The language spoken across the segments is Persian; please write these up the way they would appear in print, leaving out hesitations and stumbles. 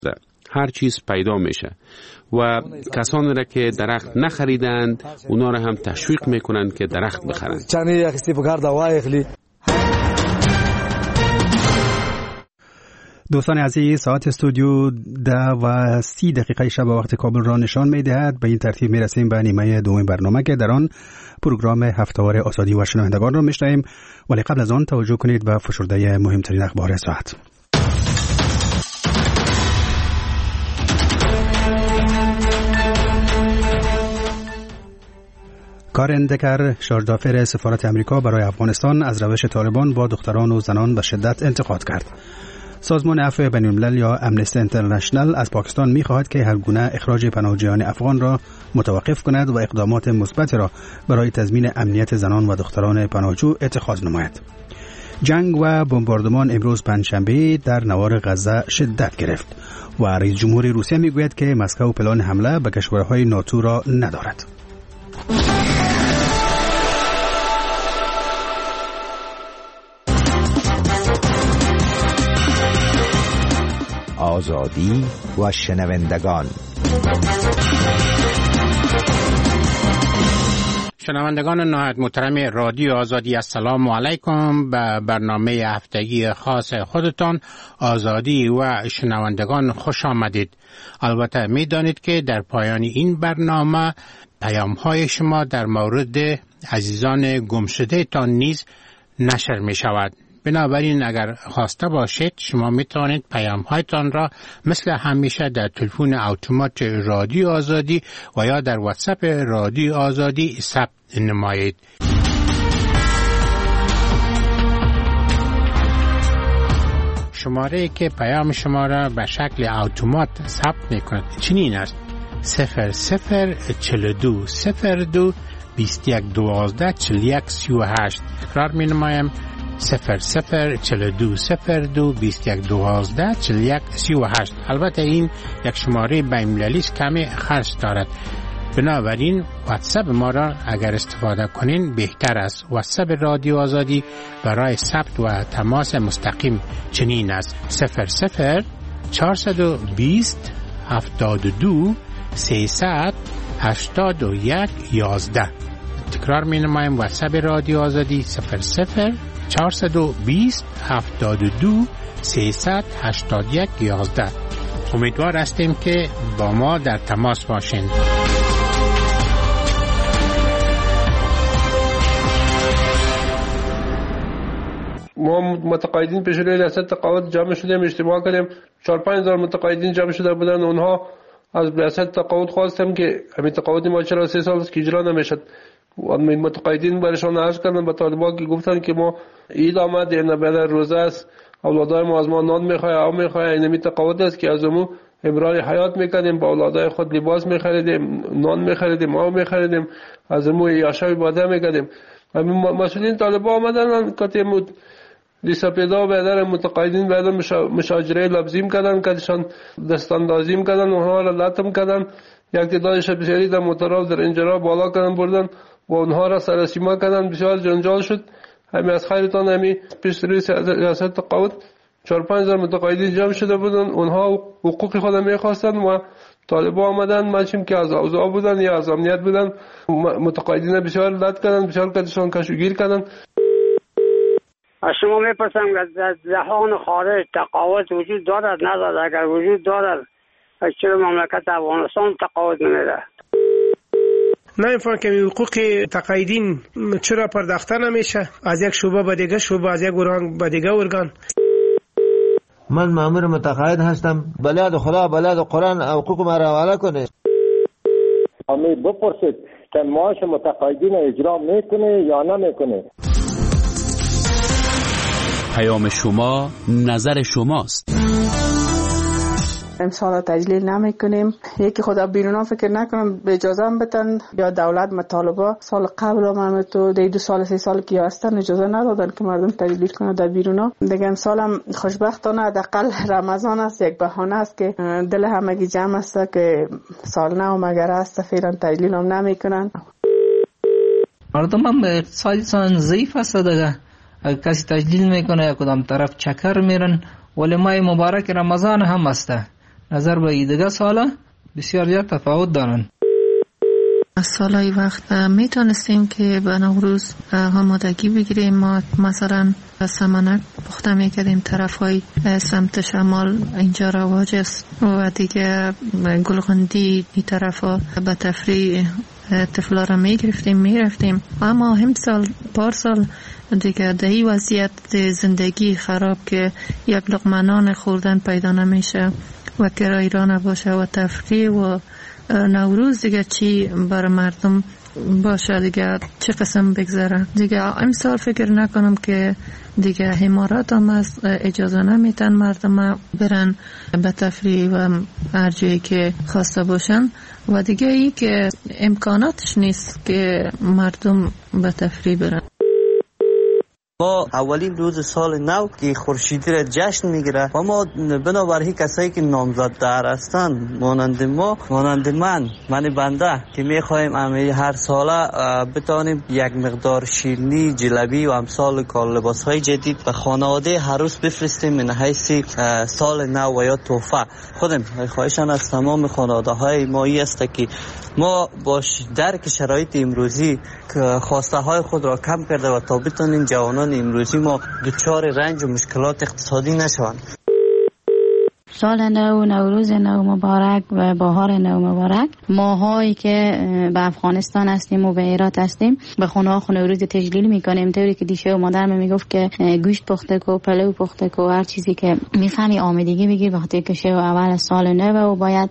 هر چیز پیدا میشه و کسانی را که درخت نخریدند اونا را هم تشویق میکنند که درخت بخرند. دوستان عزیز، ساعت استودیو 10:30 شب وقت کابل را نشان می‌دهد. به این ترتیب می‌رسیم به نیمه دوم برنامه که در آن پروگرام هفته‌وار آزادی و شنوندگان را می‌شنویم، ولی قبل از آن توجه کنید به فشرده مهمترین اخبار ساعت. کارن دکر، شارژدافر سفارت امریکا برای افغانستان، از روش طالبان با دختران و زنان به شدت انتقاد کرد. سازمان عفو بین‌الملل یا امنستی اینترنشنال از پاکستان می‌خواهد که هر گونه اخراج پناهجویان افغان را متوقف کند و اقدامات مثبت را برای تضمین امنیت زنان و دختران پناهجو اتخاذ نماید. جنگ و بمباردمان امروز پنجشنبه در نوار غزه شدت گرفت و رئیس جمهور روسیه می‌گوید که مسکو پلان حمله به کشورهای ناتو را ندارد. آزادی و شنوندگان. شنوندگان نهایت محترم رادیو آزادی، السلام علیکم. به برنامه هفتگی خاص خودتان آزادی و شنوندگان خوش آمدید. البته می دانید که در پایان این برنامه پیام های شما در مورد عزیزان گمشده تان نیز نشر می شود. بنابراین اگر خواسته باشید شما می توانید پیام هایتان را مثل همیشه در تلفن اتومات رادیو آزادی و یا در واتساپ رادیو آزادی ثبت نمایید. شماره که پیام شما را به شکل اتومات ثبت می کند چنین است: 0042 02 2112 41 38. تکرار می نمایم: 0042 02 2112 41 38. البته این یک شماره بین‌المللی است، کمی خرج دارد. بنابراین واتساپ ما را اگر استفاده کنین بهتر است. واتساپ رادیو آزادی برای ثبت و تماس مستقیم چنین است: 00 420 72 300 81 11. تکرار می نمایم: واتساپ رادیو آزادی 00 420 72 381 11. امیدوار هستیم که با ما در تماس باشین. ما متقاعدین پیش روی ریاست تقاعد جمع شدیم، اجتماع کردیم. 4-5,000 متقاعدین جمع شده بودن. اونها از ریاست تقاعد خواستم که همین تقاعد ما چرا 3 سال است که اجرا نمیشد. و متقاعدین برشان عرض کردن به طالبان که گفتن که ما عید آمد، این بعد روزه است، اولادای ما از ما نان میخواه، آب میخواه. این تقاعد است که از امو امرار حیات میکردیم، با اولادای خود لباس میخریدیم، نان میخریدیم، آب میخریدیم، از امو یاشای باده میکردیم. مسئولین طالبان آمدن کاتیم دیسپیدا بدر متقاعدین بعد مشاجره لفظیم کردن، کدشان دستاندازیم کردن، اونها را لطم کردن. یک تعدادش بسیاری در موتورها در انجرا بالا کردن بردن و اونها را سرسیما کردن. بسیار جنجال شد. همین از خیرتان همین پیش روی ریاست تقاعد 4-5,000 متقاعدین جمع شده بودن. اونها حقوق خود میخواستن و طالبان آمدن ماشیم که از اوضاع بودن یا از امنیت بودن. متقاعدین بسیار لط کردن، بسیار کدشان کشوگیر کردن. از شما میپرسم که در جهان خارج تقاعد وجود دارد ندارد؟ اگر وجود دارد چرا مملکت افغانستان تقاعد نمیده؟ نمیفهم که حقوق تقاعدین چرا پرداخته نمیشه از یک شعبه به دیگه شعبه، از یک ارگان به دیگه ارگان. من مأمور متقاعد هستم، بلاد خدا بلاد قرآن حقوق ما را حواله کنه. امی بپرسید که معاش متقاعدین اجرا میکنه یا نمیکنه. پیام شما نظر شماست. امسال تجلیل نمی کنیم. یکی خدا بیرونا فکر نکنم به اجازه هم بتن یا دولت مطالبه سال قبل هم تو 2 سال 3 سال که هستن اجازه ندادن که مردم تجلیل کنه در بیرونا. دیگه امسال هم خوشبختانه حداقل رمضان است، یک بهانه است که دل همگی جمع است که سال نو مگر است فعلا تجلیل هم نمی کنن. مردم هم اقتصادشان ضعیف است دیگه. اگر کسی تجلیل میکنه یا کدام طرف چکر میرن. ولی ماه مبارک رمضان هم است. نظر به دیگه سالا بسیار زیاد تفاوت دارن. سالای وقت میتونستیم که به نوروز آمادگی بگیریم. ما مثلا سمنک پخته میکردیم طرف های سمت شمال اینجا رواج است و دیگه گلغندی این طرف ها به تفریح طفلا را میرفتیم. اما هم سال پارسال دیگه دهی وضعیت زندگی خراب که یک لقمه نان خوردن پیدا نمیشه و کرایی را نباشه و تفریح و نوروز دیگه چی بر مردم باشه دیگه چه قسم بگذره دیگه. امسال فکر نکنم که دیگه حمارات هم از اجازه نمیتن مردم برن به تفریح و هر جایی که خواسته باشن و دیگه ای که امکاناتش نیست که مردم به تفریح برن. ما اولین روز سال نو که خورشیدی را جشن میگیره و ما بنابراین کسایی که نامزدتر هستند مانند ما، مانند من بنده که میخوایم هر ساله بتانیم یک مقدار شیرینی، جلبی و امثال کال لباس های جدید به خانواده هر روز بفرستیم من حیث سال نو و یا تحفه. خودم خواهشان از تمام خانواده های ما است که ما باش درک شرایط امروزی که خواسته های خود را کم کرده و تا بتانیم جوانان امروزی ما دچار رنج و مشکلات اقتصادی نشوند. سال نو، نوروز نو مبارک و بهار نو مبارک. ماهایی که به افغانستان هستیم و به هرات هستیم به خونه نوروز تجلیل میکنیم، طوری که دیشه و مادرم میگفت که گوشت پخته کو، پلو پخته کو، هر چیزی که میفهمی آمادگی بگیر وقتی که شو اول سال نو و باید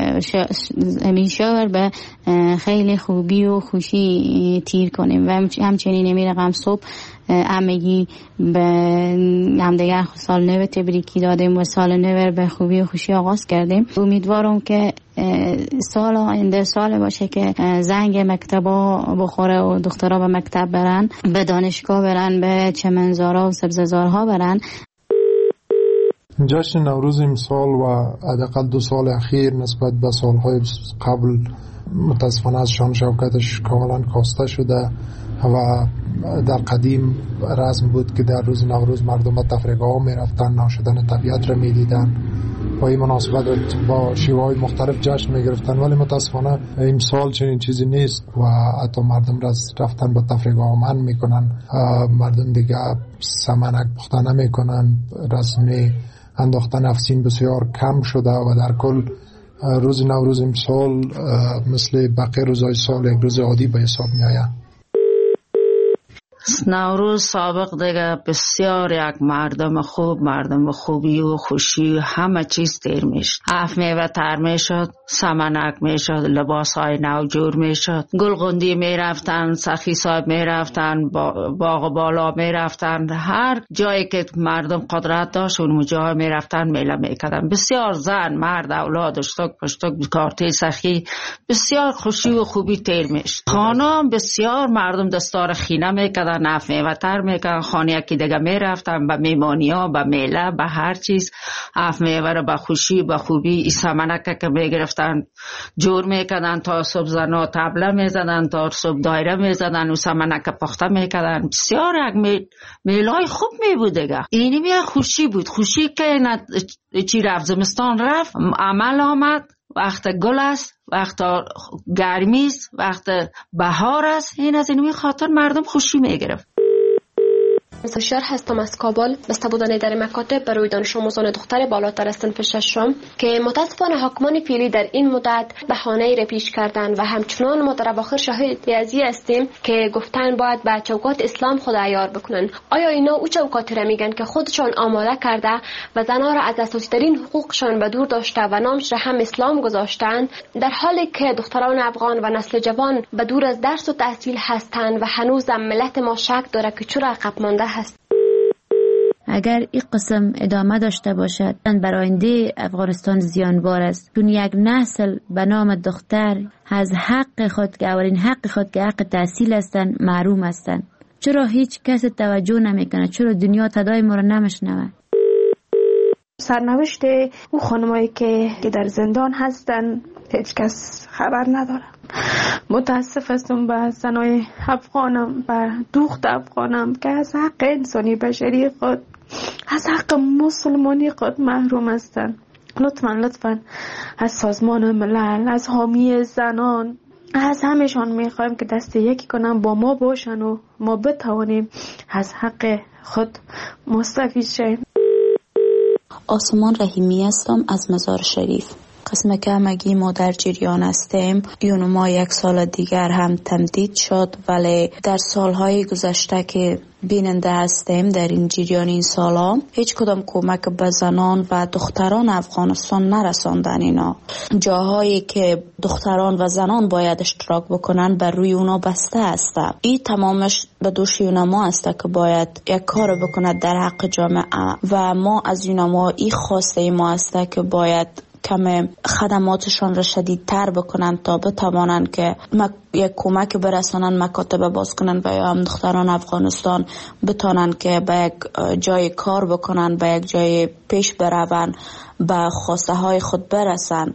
همین شور به خیلی خوبی و خوشی تیر کنیم و همچنین میرقم صبح همگی به همدیگر سال نو تبریکی دادیم و سال نو به خوبی و خوشی آغاز کردیم. امیدوارم که سال آینده سال باشه که زنگ مکتبا بخوره و دخترها به مکتب برن، به دانشگاه برن، به چمنزارها و سبززارها برن. جشن نوروز امسال و حداقل 2 سال اخیر نسبت به سالهای قبل متاسفانه از شان شوکتش کاملا کاسته شده و در قدیم رسم بود که در روز نوروز مردم به تفریحگاه ها می رفتن، ناشدن طبیعت را می دیدن و این مناسبت با شیوه های مختلف جشن می گرفتن، ولی متاسفانه امسال چنین چیزی نیست و حتی مردم را رفتن به تفریحگاه ها منع می کنن. مردم دیگه سمنک پخته نمی کنن، رسم انداختن افسین بسیار کم شده و در کل روز نوروز امسال مثل بقیه روزهای سال یک روز عادی به حساب می آید. نوروز سابق دیگه بسیار یک مردم خوب، مردم خوبی و خوشی و همه چیز تیر میشد. اف میوه تر میشد، سمنک میشد، لباس های نو جور میشد، گلغندی میرفتن، سخی صاحب میرفتن، باغ بالا میرفتن، هر جایی که مردم قدرت داشت اون جای میرفتن میله میکردن. بسیار زن، مرد، اولاد، اشتک پشتک، کارتی سخی، بسیار خوشی و خوبی تیر میشد. خانم بسیار مردم دستار خینه میکردن، نف میوه تر میکردن، خانه یکی دیگه میرفتن به میمانی ها، به میله، به هر چیز. اف میوه رو به خوشی به خوبی سمنک که میگرفتن جور میکردن، تا صبح زنا تبله میزدن، تا صبح دایره میزدن و سمنک پخته میکردن. بسیار یک میلای خوب میبود دیگه. اینی بیا خوشی بود، خوشی که چی رفت زمستان رفت، عمل آمد، وقت گل است، وقت گرمی است، وقت بهار است. این از اینوی خاطر مردم خوشی میگرفت. مستشار هستم از کابل. بسته بودن در مکاتب برای دانش آموزان دختر بالاتر از صنف ششم که متاسفانه حاکمان فعلی در این مدت بهانه‌ای را پیش کردند و همچنان ما در اواخر شاهد ازی هستیم که گفتن باید به چوکات اسلام خود عیار بکنن. آیا اینا او چوکاتی را میگن که خودشان آماده کرده و زنها را از اساسی‌ترین حقوقشان به دور داشته و نامش را هم اسلام گذاشتند، در حالی که دختران افغان و نسل جوان به دور از درس و تحصیل هستند و هنوزم ملت ما شک داره که چرا عقب مانده هست. اگر این قسم ادامه داشته باشد بر آینده افغانستان زیانبار است، چون یک نسل به نام دختر از حق خود که اولین حق خود که حق تحصیل هستند محروم هستند. چرا هیچ کس توجه نمیکنه؟ چرا دنیا صدای ما را نمیشنوه؟ سرنوشت اون خانمایی که در زندان هستن هیچ کس خبر نداره. متاسف هستم به زنای افغانم و دختر افغانم که از حق انسانی بشری خود، از حق مسلمانی خود محروم هستند. لطفاً از سازمان ملل، از حامی زنان، از همشان میخوایم که دست یکی کنن با ما باشن و ما بتوانیم از حق خود مستفید شیم. آسمان رحیمی هستم از مزار شریف. قسم که همگی ما در جریان هستیم. یونما 1 سال دیگر هم تمدید شد، ولی در سالهای گذشته که بیننده هستیم در این جریان این سالا هیچ کدام کمک به زنان و دختران افغانستان نرساندن. اینا جاهایی که دختران و زنان باید اشتراک بکنن بر روی اونا بسته است. این تمامش به دوش یونما است که باید یک کار بکند در حق جامعه و ما از یونما این خواسته ما است که باید کم خدماتشان را شدیدتر بکنن تا بتوانن که یک کمک برسانن، مکاتب باز کنن و یا هم دختران افغانستان بتانن که به یک جای کار بکنن، به یک جای پیش برون، به خواسته های خود برسن.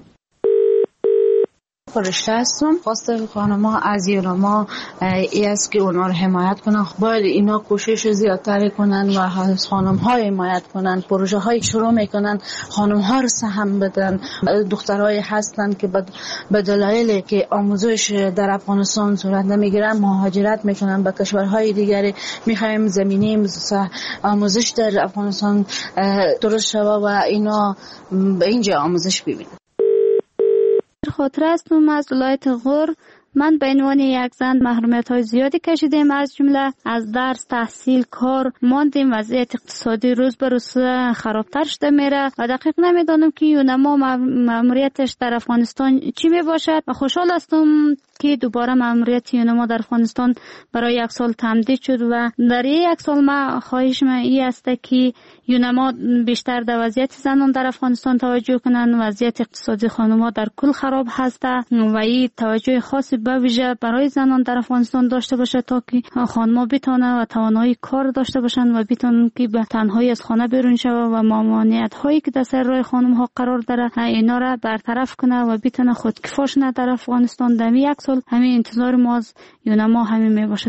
فرشته هستم. خواسته خانم‌ها از یونما ای است که اونا رو حمایت کنن. باید اینا کوشش زیادتر کنن و از خانم‌ها حمایت کنن. پروژه های شروع میکنن، خانم‌ها رو سهم بدن. دخترای هستن که به دلایلی که آموزش در افغانستان صورت نمیگیرن مهاجرت میکنن به کشورهای دیگری. میخوایم زمینه آموزش در افغانستان درست شود و اینا به اینجا آموزش ببینن. خاطر هستم از ولایت غور. من به عنوان یک زن محرومیت های زیادی کشیدیم، از جمله از درس، تحصیل، کار ماندیم. وضعیت اقتصادی روز به روز خرابتر شده میره و دقیق نمیدانم که یونما ماموریتش در افغانستان چی می باشد و خوشحال هستم که دوباره ماموریت یونما در افغانستان برای 1 سال تمدید شد و در 1 سال ما خواهشم این است که یونما بیشتر در وضعیت زنان در افغانستان توجه کنند. وضعیت اقتصادی خانم‌ها در کل خراب هست و این توجه خاصی به ویژه برای زنان در افغانستان داشته باشه تا که خانم‌ها بتونن و توانایی کار داشته باشن و بتونن که به تنهایی از خانه بیرون شوه و ممانعت‌هایی که در سر راه خانم‌ها قرار داره اینا را برطرف کنه و بتونه خودکفا شونه در افغانستان. در 1 سال همین انتظار ما از یونما همین می باشد.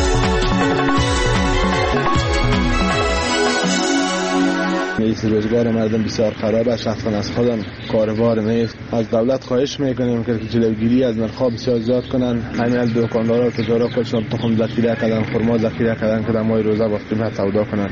میز روزگار مردم بسیار خرابه. شخصا از خودم کاروبار نیست. از دولت خواهش میکنیم که جلوگیری از نرخ‌ها بسیار زیاد کنن. همین دکاندارا و تجارا خودشون تخم ذخیره کردن، خرما ذخیره کردن که در ماه روزه با قیمت سودا کنن.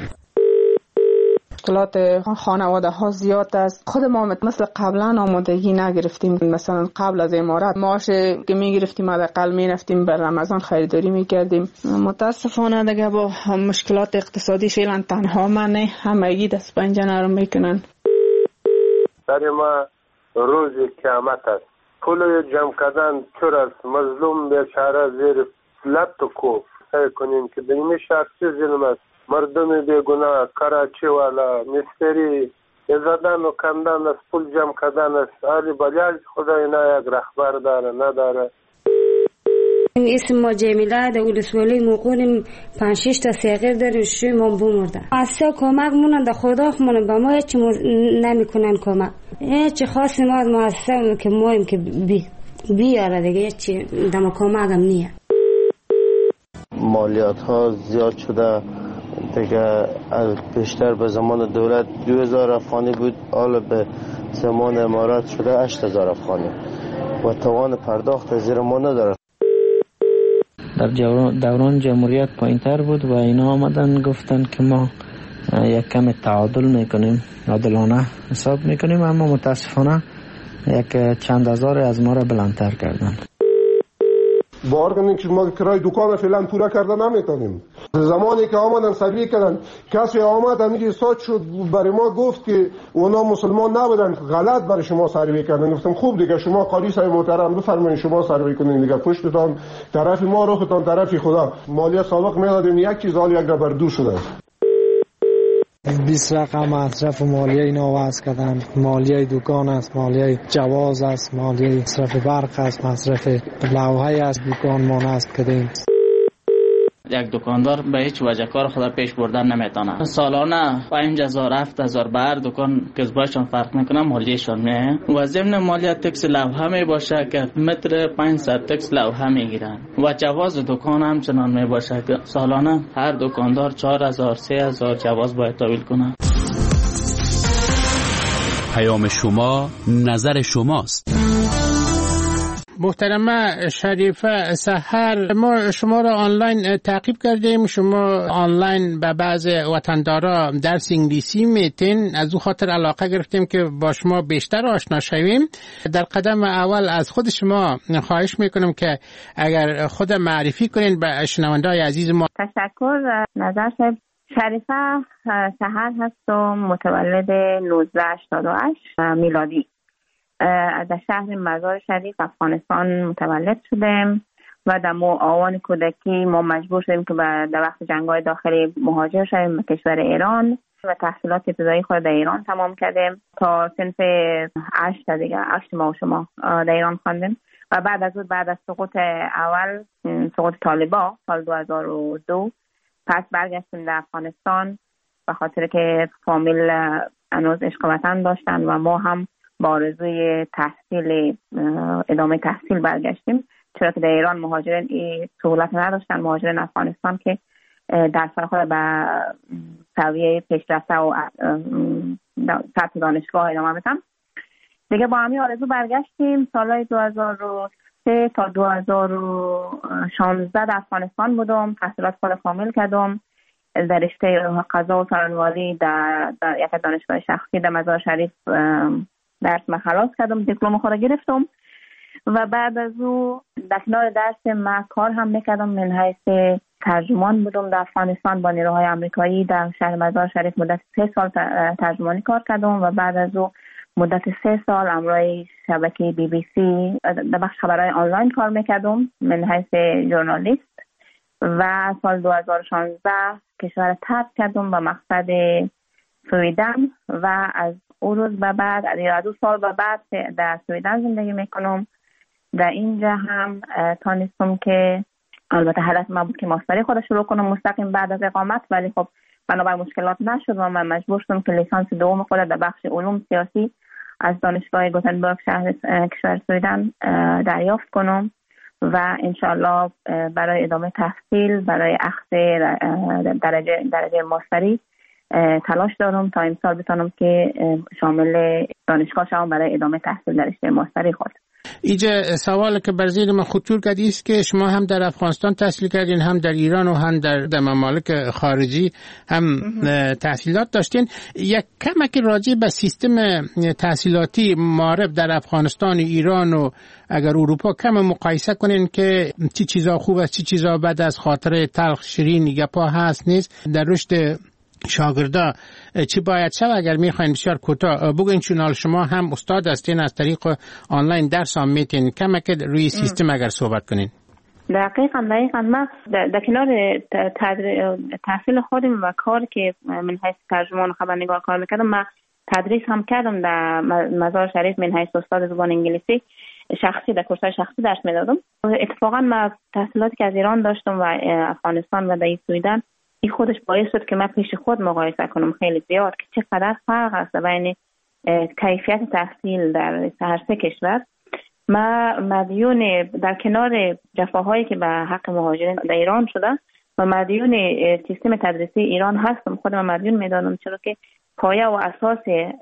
مشکلات خانواده ها زیاد است. خود ما مثل قبلا آمادگی نگرفتیم. مثلا قبل از امارات معاش که میگرفتیم حداقل میرفتیم بر رمضان خریداری میکردیم. متاسفانه دیگه با مشکلات اقتصادی فعلا تنها من نه، همگی دست پنجه نرم میکنن. در ما روز قیامت است. پول جمع کردن چور است. مظلوم بیچاره زیر لط و کوف. سعی کنیم که در این شهر چه ظلم است. مردم بیگناه، کراچی والا، مستری زدن و کندن است، پول جمع کردن است. آلی بلیال خدای نه یک رهبر داره نداره. اسم ما جمیله در ولسوالی موقعیم 5-6 تا صغیر داریم، 6 ما بمردن. اصلا کمک مونن در خدا خمونن به ما هیچ نمیکنن کمک. هیچ خاصی ما اصلا که مایم که بیاره دیگه هیچ دم کمک هم نیه. مالیات ها زیاد شده دیگه. بیشتر به زمان دولت 2000 افغانی بود، حالا به زمان امارات شده 8000 افغانی و توان پرداخت زیر ما نداره. در دوران جمهوریت پایین‌تر بود و اینا آمدن گفتن که ما یک کم تعادل میکنیم، عادلانه حساب میکنیم، اما متاسفانه یک چند هزار از ما را بلندتر کردن. باور کنید که ما کرای دکان فعلا پورا کرده نمیتونیم. زمانی که آمدن سروی کردن، کسی آمد همینجوری ساعت شد برای ما گفت که اونا مسلمان نبودن، غلط برای شما سروی کردن. گفتم خوب دیگه شما قاضی صاحب محترم بفرمایید شما سروی کنین دیگه، پشتتان طرف ما روختان طرف خدا. مالیات سابق میدادیم یک چیز حال یک بر دو شده. 20 رقم مصرف مالیه اینا وضع کردن. مالیه دکان است، مالیه جواز است، مالیه مصرف برق است، مصرف لوحه است، دکان مان است کردیم. یک دکاندار به هیچ وجه کار خود پیش بردن نمیتونه. سالانه 5000 7000 بر دکان کسبشون فرق میکنه، مالیهشون میه و ضمن مالیه تکس لوحه می باشه که متر 500 تکس لوحه میگیرن و جواز دکان هم چنان می باشه که سالانه هر دکاندار 4000 3000 جواز باید تحویل کنه. پیام شما نظر شماست. محترمه شریفه سحر، ما شما را آنلاین تعقیب کردیم. شما آنلاین به بعض وطندارا درس انگلیسی میتین، از او خاطر علاقه گرفتیم که با شما بیشتر آشنا شویم. در قدم اول از خود شما خواهش میکنم که اگر خود معرفی کنین به شنونده‌های عزیز ما. تشکر. نظر شریفه سحر هستم، متولد 1988 میلادی. در شهر مزار شریف افغانستان متولد شدم و در آوان کودکی ما مجبور شدیم که در وقت جنگ‌های داخلی مهاجر شدیم به کشور ایران و تحصیلات ابتدایی خود در ایران تمام کردیم تا صنف 8 ماه شما در ایران خواندیم و بعد از سقوط اول، سقوط طالبان سال 2002 پس برگشتیم در افغانستان به خاطر که فامیل هنوز عشق وطن داشتن و ما هم با آرزوی ادامه تحصیل برگشتیم، چرا که در ایران مهاجرین این سهولت نداشتن. مهاجرین افغانستان که درس خود به سویه پیشرفته و سطح دانشگاه ادامه بدن. دیگه با همین آرزو برگشتیم. سالهای 2003 تا 2016 در افغانستان بودم، تحصیلات خود کامل کردم در رشته قضا و سرانواری در یک دانشگاه شخصی در مزار شریف. درس من خلاص کردم، دیپلم خود گرفتم و بعد از او در کنار درس من کار هم میکردم. من حیث ترجمان بودم در افغانستان با نیروهای آمریکایی در شهر مزار شریف. مدت 3 سال ترجمانی کار کردم و بعد از او مدت 3 سال همراه شبکه BBC در بخش خبرهای آنلاین کار میکردم من حیث ژورنالیست و سال 2016 کشور ترک کردم به مقصد سویدن و از اون روز به بعد، از 2 سال به بعد در سویدن زندگی میکنم. در اینجا هم تانستم که البته هدف من بود که ماستری خود شروع کنم مستقیم بعد از اقامت، ولی خب بنابرای مشکلات نشد و من مجبور شدم که لیسانس دوم خود در بخش علوم سیاسی از دانشگاه گوتنبرگ شهر کشور سویدن دریافت کنم و انشالله برای ادامه تحصیل، برای اخذ درجه ماستری تلاش دارم تا امسال بتونم که شامل دانشگاه شوم برای ادامه تحصیل در رشته ماستری خود. اینجا سوال که بر ذهن من خطور کرده است که شما هم در افغانستان تحصیل کردین، هم در ایران و هم در ممالک خارجی هم تحصیلات داشتین. یک کمک راجع به سیستم تحصیلاتی معارف در افغانستان، ایران و اگر اروپا کم مقایسه کنین که چی چیزا خوب است، چی چیزا بد است، خاطره تلخ شیرین گپا هست نیست در رشد شاگردا چی باید شد؟ اگر میخواین بسیار کوتاه بگوین، چون شما هم استاد هستین از طریق آنلاین درس هم میتین، کمک روی سیستم اگر صحبت کنین. دقیقاً من در کنار تحصیل خودم و کار که من حیث ترجمان خبرنگار کار میکردم، من تدریس هم کردم در مزار شریف من حیث استاد زبان انگلیسی شخصی در کورس‌های شخصی درس میدادم. اتفاقاً من تحصیلاتی که از ایران داشتم و افغانستان و در سویدن، این خودش باعث شد که من پیش خود مقایسه کنم خیلی زیاد که چقدر فرق است بین کیفیت تحصیل در هر سه کشور. ما مدیون در کنار جفاهایی که به حق مهاجرین در ایران شده و مدیون سیستم تدریسی ایران هستم. خودم مدیون میدانم، چرا که پایه و اساس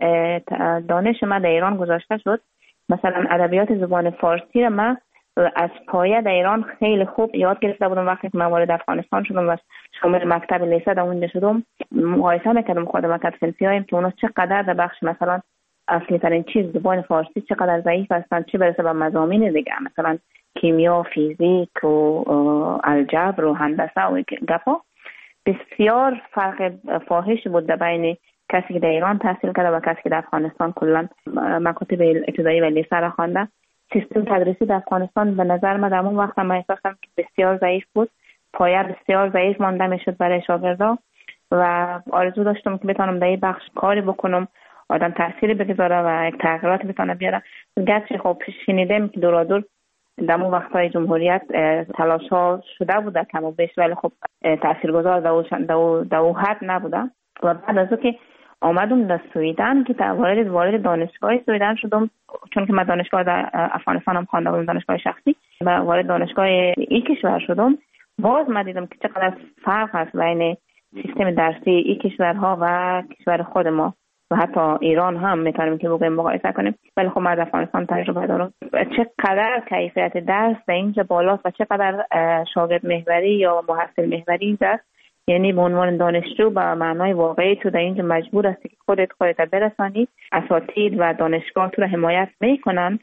دانش من در ایران گذاشته شد. مثلا ادبیات زبان فارسی را من از پایه در ایران خیلی خوب یاد گرفته بودم. وقتی که من وارد افغانستان شدم و شامل مکتب لیسه در اونجا شدم، مقایسه میکردم خودم و صنفی‌هایم که اونا چقدر در بخش مثلا اصلی ترین چیز زبان فارسی چقدر ضعیف هستن، چه برسه به مضامین دیگه مثلا کیمیا، فیزیک و الجبر و هندسه و گپا. بسیار فرق فاحش بود در بین کسی که در ایران تحصیل کرده و کسی که در افغانستان کلا مکاتب ابتدایی و لیسه را خوانده. سیستم تدریسی در افغانستان به نظر من در اون وقت من احساس کردم که بسیار ضعیف بود، پایه بسیار ضعیف مانده میشد برای شاگردا و آرزو داشتم که بتونم در این بخش کاری بکنم، آدم تأثیری بگذاره و یک تغییرات بتونه بیاره. گرچه خب شنیدم که دورادور در اون وقت‌های جمهوریت تلاش‌ها شده بوده کم و بیش، ولی خب تاثیرگذار در اون حد نبوده. و بعد از که آمدم در سویدن که وارد دانشگاه سویدن شدم، چون که من دانشگاه در افغانستان هم خوانده بودم، دانشگاه شخصی، و وارد دانشگاه این کشور شدم. باز من دیدم که چقدر فرق هست بین سیستم درسی این کشورها و کشور خود ما. و حتی ایران هم میتونیم که بگویم مقایسه کنیم. ولی خب ما از افغانستان تجربه دارم. چقدر کیفیت درس در اینجا بالاست و چقدر شاگرد محوری یا محصل محوری است. یعنی به عنوان دانشجو به معنای واقعی تو در اینجا مجبور هستی که خودت برسانی. اساتید و دانشگاه تو رو حمایت میکنن،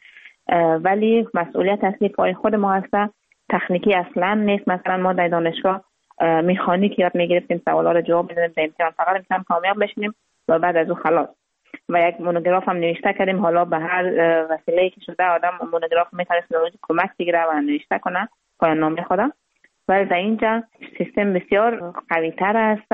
ولی مسئولیت اصلی پای خود ما هست. تکنیکی اصلا نیست. مثلا ما در دانشگاه مکانیک یاد میگرفتیم، سوالا رو جواب میدادیم، در امتحان فقط امتحان کامیاب بشیم و بعد از اون خلاص. و یک مونوگراف هم نوشته کردیم. حالا به هر وسیله‌ای که شده آدم مونوگراف میتونه کمک بگیره و نوشته کنه پایان نامه خودم. ولی در اینجا سیستم بسیار قوی تر است،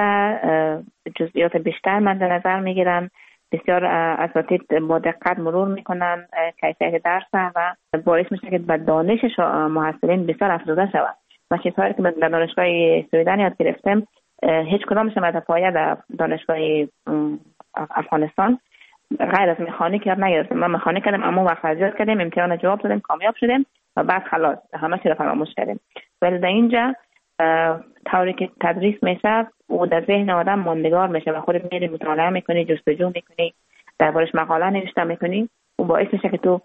جزئیات بیشتر من در نظر میگیرن، بسیار اساتید با دقت مرور میکنن کیفیت درس و باعث میشه که به دانش محصلین بسیار افزوده شود. و چیزهایی که در دانشگاه سویدن یاد گرفتم هیچ کدامش از پایه در دانشگاه افغانستان غیر از مکانیک یاد نگرفتم. من مکانیک کردم، اما وقت ریاضیات کردیم، امتحان جواب دادیم، کامیاب شدیم و بعد خلاص همه چی رو فراموش کردیم. ولی در اینجا طوری که تدریس میشه و در ذهن آدم ماندگار میشه و خودت میری مطالعه میکنی، جستجو میکنی، دربارش مقاله نوشته میکنی و باعث میشه که تو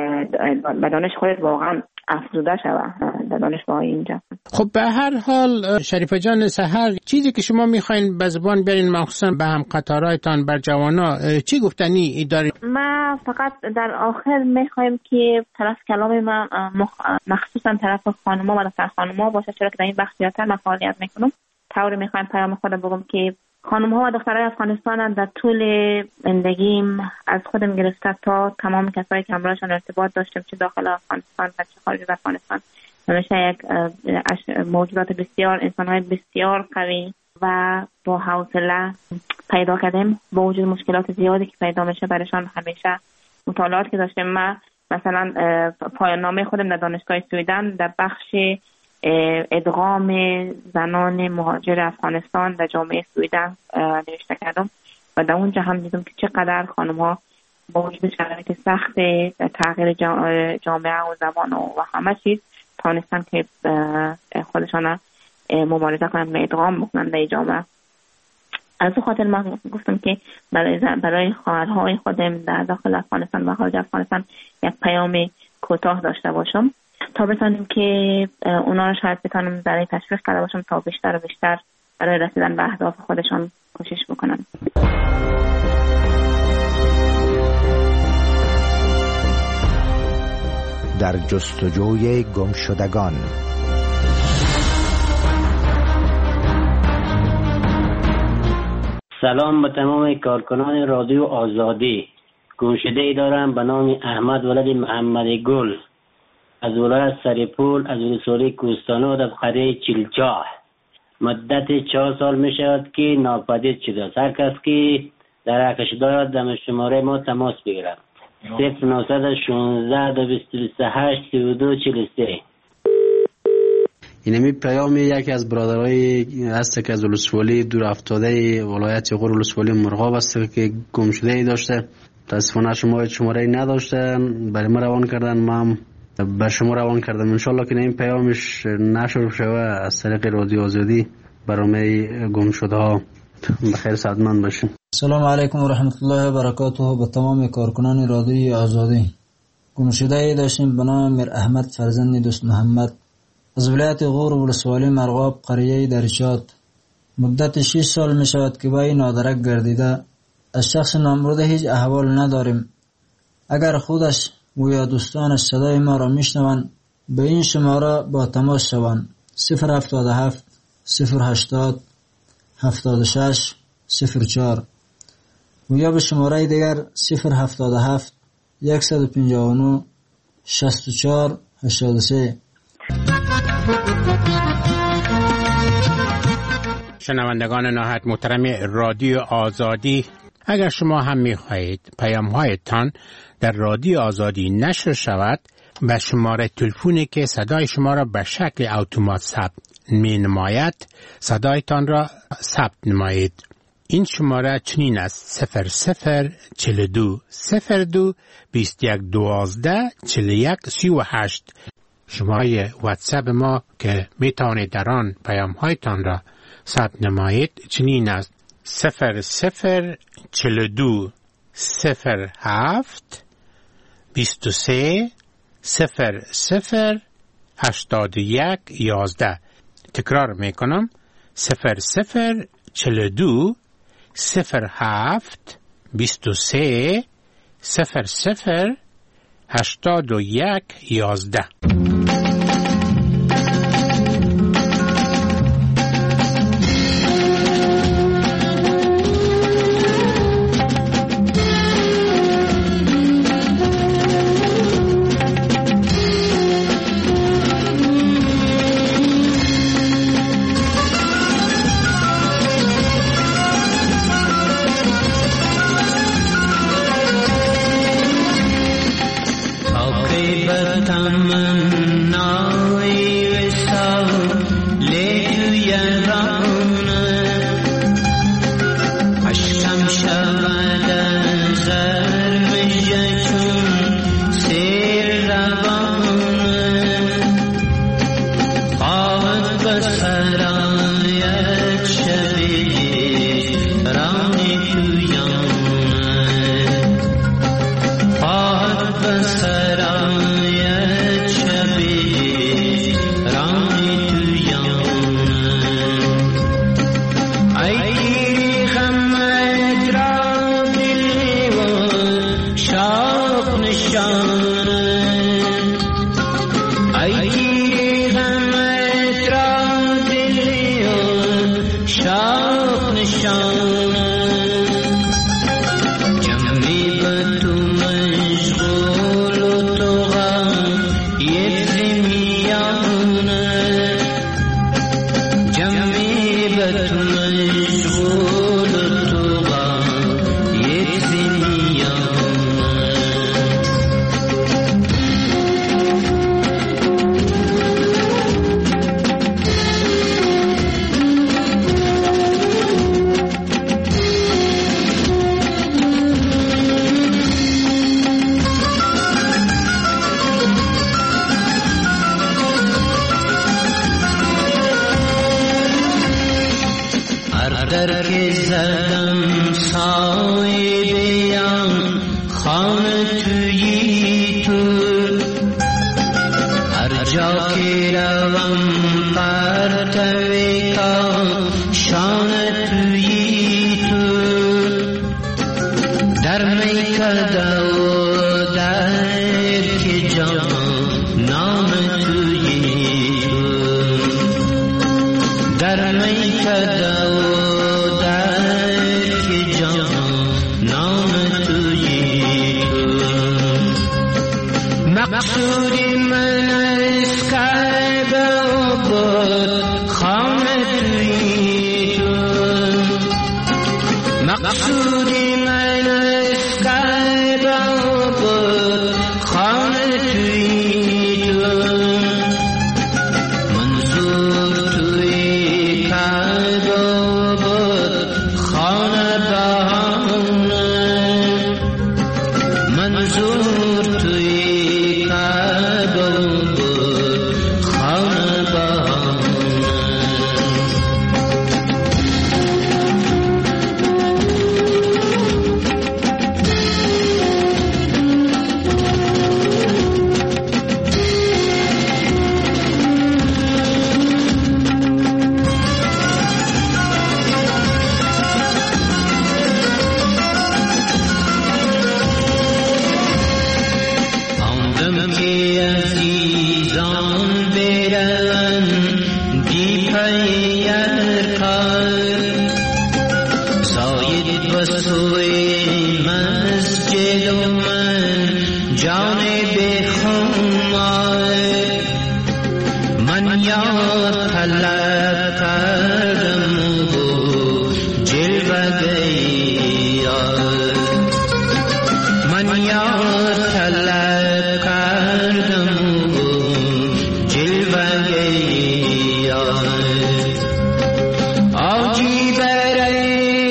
به دانش خودت واقعا افزوده شود در دانشگاه اینجا. خب به هر حال شریفه جان سحر، چیزی که شما میخواین به زبان بیارین مخصوصا به هم قطارایتان بر جوانا چی گفتنی دارید؟ ما فقط در آخر میخوایم که طرف کلام ما مخصوصا طرف خانم‌ها و دختر خانم‌ها باشه، چرا که در این بخش زیادتر من فعالیت میکنم. طوری میخوایم پیام خودم بگم که خانم‌ها و دخترای افغانستان در طول زندگیم از خودم گرفته تا تمام کسایی که همراهشان ارتباط داشتم، چه داخل افغانستان و چه خارج از افغانستان، همیشه یک موجودات بسیار، انسان‌های بسیار قوی و با حوصله پیدا کردیم. با وجود مشکلات زیادی که پیدا میشه برایشان همیشه مطالعات که داشتم. من مثلا پایان نامه خودم در دانشگاه سویدن در بخش ادغام زنان مهاجر افغانستان در جامعه سویدن نوشته کردم و در اونجا هم دیدم که چقدر خانم‌ها با وجود شرایط سخت تغییر جامعه و زبان و همه چیز تانستن که خودشان مبارزه کنند و ادغام بکنند در جامعه. از اون خاطر من گفتم که برای خواهرهای خودم در داخل افغانستان و خارج افغانستان یک پیام کوتاه داشته باشم تا بتونیم که اونا رو شاید بتونم برای تشویق کرده باشم تا بیشتر و بیشتر برای رسیدن به اهداف خودشان کوشش بکنن. در جستجوی گمشدگان. سلام به تمام کارکنان رادیو آزادی. گمشده‌ای دارم به نام احمد ولد محمد گل از ولایت سرپول از ولسوالی کوهستانو در قریه چیلچاه. مدت 4 سال می شود که ناپدید شده است. هر کس که در حقش دارد در شماره ما تماس بگیرد. 0916 228 32 43. اینمی پیام یکی از برادرای هست که از ولسوالی دور افتاده ولایت غور ولسوالی مرغاب است که گم شده ای داشته. متاسفانه شماره نداشته، برای ما روان کردن، ما هم به شما روان کردم. انشالله که این پیامش نشر شوه از طریق رادیو آزادی برای گم شده ها بخیر سعادتمند باشین. سلام علیکم و رحمت الله و برکاته. به تمام کارکنان رادیو آزادی. گم شده ای داشتیم به نام میر احمد فرزند دوست محمد از ولایت غور ولسوالی مرغاب قریه درشات. مدت 6 سال می شود که با این نادرک گردیده. از شخص نامبرده هیچ احوال نداریم. اگر خودش و یا دوستانش صدای ما را میشنوند به این شماره با تماس شوند. 077 080 76 04 و یا به شماره دیگر 077 159 64 83. شنوندگان نهایت محترم رادیو آزادی، اگر شما هم می‌خواهید پیام‌هایتان در رادیو آزادی نشر شود، به شماره تلفنی که صدای شما را به شکل اتومات ثبت می‌نماید صدایتان را ثبت نمایید. این شماره چنین است: 0042 02 21 12 41 38. شماره واتساپ ما که میتوانید در آن پیام‌هایتان را ثبت نمایید چنین است: 0042 07 23 00 81 11. تکرار میکنم 0042 07 23 00 81 11.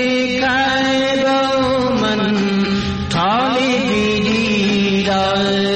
Talib